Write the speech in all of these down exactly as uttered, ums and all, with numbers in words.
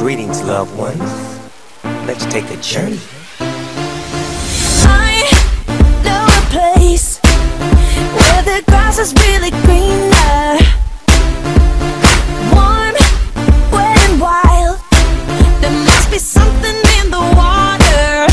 Greetings, loved ones. Let's take a journey. I know a place where the grass is really greener, warm, wet and wild. There must be something in the water.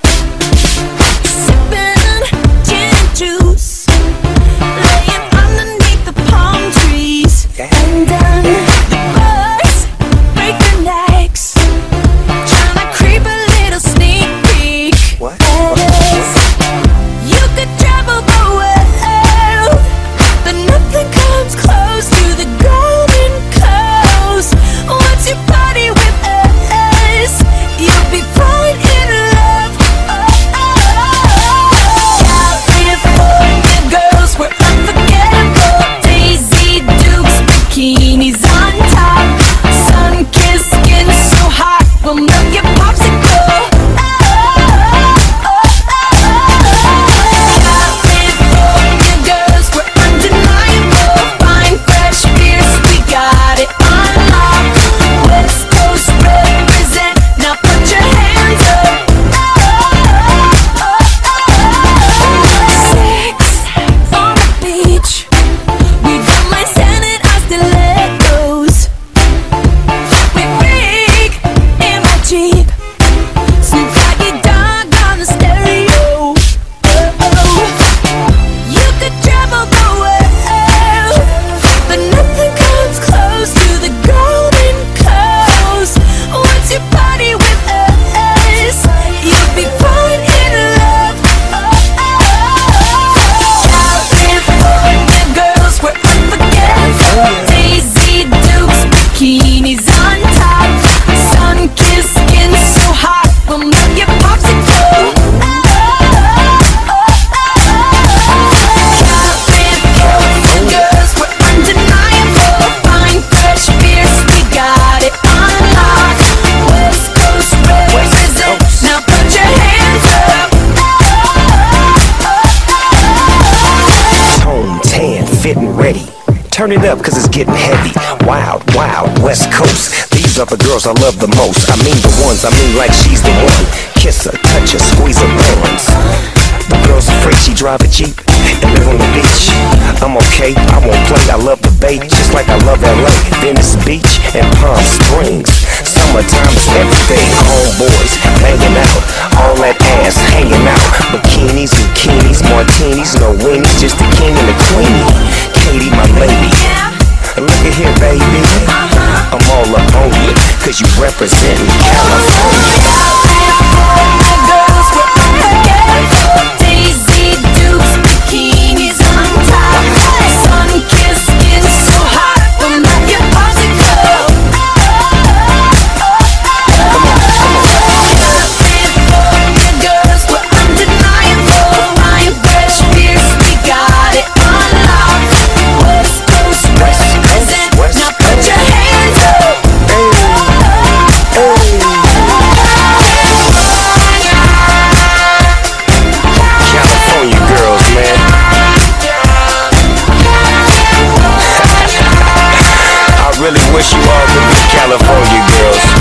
Sipping gin and juice, laying underneath the palm trees. And then the birds break their necks, trying to creep a little sneak peek. What? That is, you could travel the world, but nothing comes close to the Golden Coast. Once you party with us, you'll be falling in love. Oh, oh, oh. California girls were unforgettable. Daisy Dukes, bikinis on top, sun-kissed skin so hot we'll melt your popsicle. Oh, oh, oh, oh. California girls were undeniable. Fine, fresh beers, we got it on lock. West Coast represent, now put your hands up. Oh, oh, oh, oh. Sex on the beach, we don't mind standing our stilettos. We rig in my Jeep, Snoop Doggy Dogg on the stereo. Oh, oh. You could travel the world, but nothing comes close to the Golden Coast. Once you party with us, you'll be falling in love. Oh, oh, oh. California girls were unforgettable. Daisy Dukes, bikinis on top, sun-kissed skin so hot we'll melt your popsicle. Oh, oh, oh, oh. California girls were undeniable. Fine, fresh beers, we got it on lock. West Coast represent, now put your hands up. Tone, tan, fit and ready. Turn it up cause it's getting heavy. Wild, wild, West Coast. These are the girls I love the most. I mean the ones, I mean like she's the one. Kiss her, touch her, squeeze her bones. The girl's afraid she drive a Jeep and live on the beach. I'm okay, I won't play, I love the bay, just like I love L A, Venice Beach and Palm Springs. Summertime is everything, homeboys banging out, all that ass hanging out. Bikinis, bikinis, martinis, no weenies, just the king and the queenie. Katie, my lady, look at here, baby, I'm all up on you, cause you representin' California. California girls were unforgettable. Daisy Dukes, bikinis on top, sun-kissed skin so hot we'll melt your popsicle. California girls were undeniable. Fine, fresh beers, we got it on lock. West Coast represent, now put your hands up. California girls, man. I really wish you all could be California girls.